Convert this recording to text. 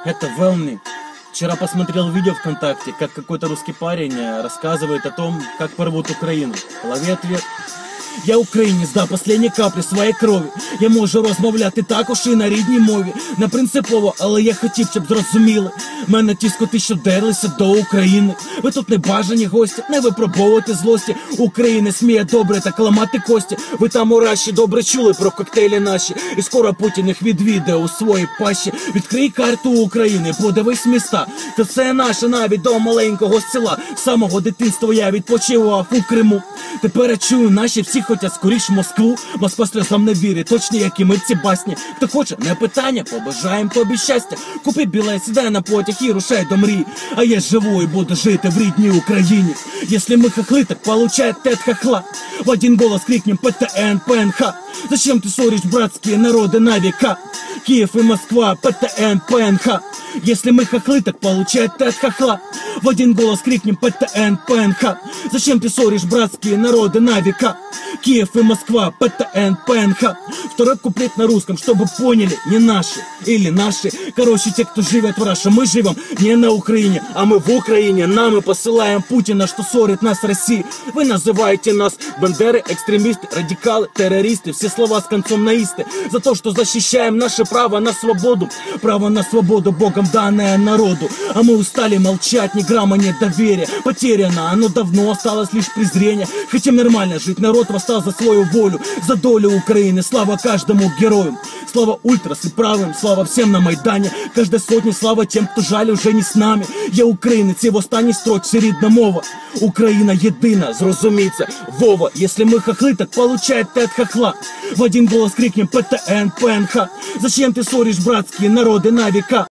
Это Велни. Вчера посмотрел видео ВКонтакте, как какой-то русский парень рассказывает о том, как порвут Украину. Лови ответ. Я українець до останньої каплі своєї крові. Я можу розмовляти також і на рідній мові. Не принципово, але я хотів, щоб зрозуміли. Мене ті скоти, що дерлися до України. Ви тут не бажані гості, не випробовуйте злості. України сміє добре так ламати кості. Ви там у Раші добре чули про коктейлі наші. І скоро Путін їх відвідає у своїй пащі. Відкрий карту України, подивись міста. Це все наше навіть до маленького села. З самого дитинства я відпочивав у Криму. Тепер я чую, наші всі хотять скоріш в Москву. Москва сльозам не вірить, точні як і ми ці басні. Хто хоче, не питання, побажаєм тобі щастя. Купи білет, сідай на потяг і рушай до мрії. А я живу і буду жити в рідній Україні. Если мы хохлы, так получает ты от хохла. В один голос крикнем ПТН, ПНХ. Зачем ты ссоришь братские народы на века? Киев и Москва, ПТН, ПНХ. Если мы хохлы, так получает ты от хохла. В один голос крикнем ПТН, ПНХ. Зачем ты ссоришь братские народы на века? Киев и Москва, ПТН, ПНХ. Второй куплет на русском, чтобы поняли, не наши или наши. Короче, те, кто живет в Раше, мы живем не на Украине, а мы в Украине. Нам мы посылаем Путина, что ссорит нас с Россией. Вы называете нас бандеры, экстремисты, радикалы, террористы. Все слова с концом наисты. За то, что защищаем наше право на свободу. Право на свободу, Богом данное народу. А мы устали молчать, ни грамма нет доверия. Потеряно, оно давно, осталось лишь презрение. Хотим нормально жить, народ восстал за свою волю. За долю Украины, слава каждому герою. Слава ультрас и правым, слава всем на Майдані. Каждой сотні слава тем, кто жаль уже не с нами. Я українець, і в останній строчці рідна мова. Україна єдина, зрозумійте, Вова. Если мы хохлы, так получает ты от хохла. В один голос крикнем ПТН, ПНХ. Зачем ты ссоришь братские народы на века?